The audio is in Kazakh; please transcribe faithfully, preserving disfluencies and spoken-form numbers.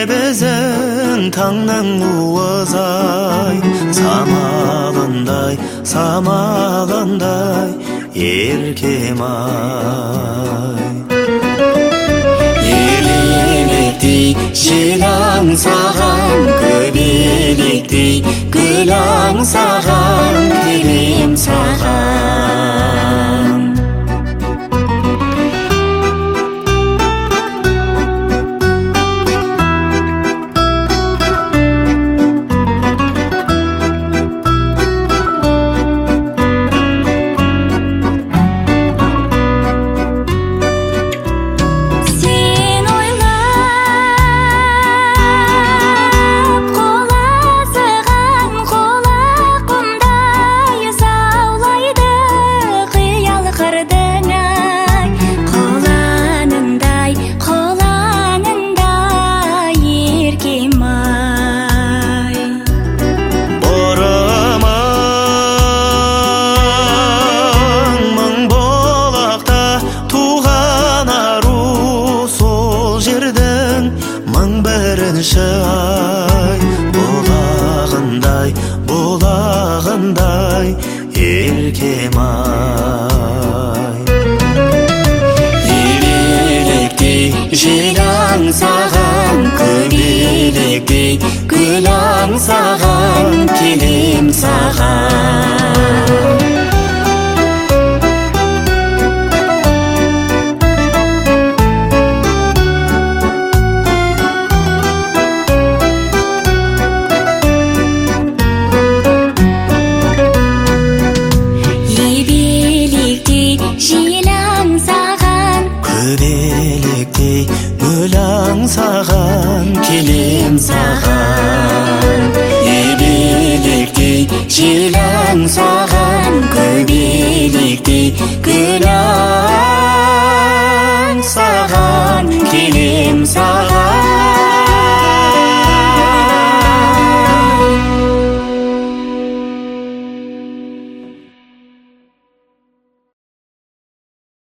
біздің таңның уызай, самалындай, самалындай еркем-ай. Елелектей жел аңсаған, көбелектей гүл аңсаған, келем саған. Ай, болағындай, болағындай еркем-ай. Елелектей жел аңсаған, көбелектей гүл аңсаған, келем саған. Көбелектей гүл аңсаған, келем саған. Ебелектей жел